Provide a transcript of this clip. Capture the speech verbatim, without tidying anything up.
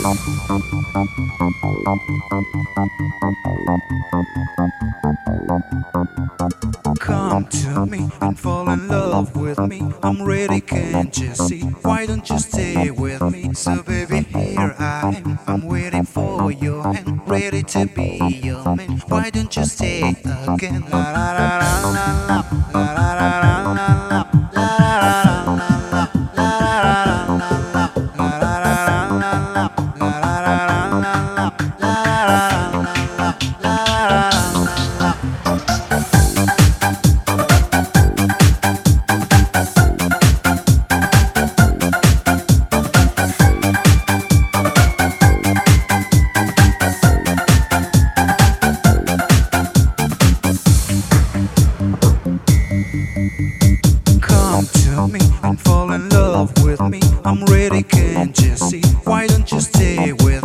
Come to me and fall in love with me. I'm ready, can't you see? Why don't you stay with me? So baby, here I am. I'm waiting for your hand, ready to be your man. Why don't you stay again? La la la la la la la la la la la. Come to me and fall in love with me. I'm ready, can't you see? Why don't you stay with me?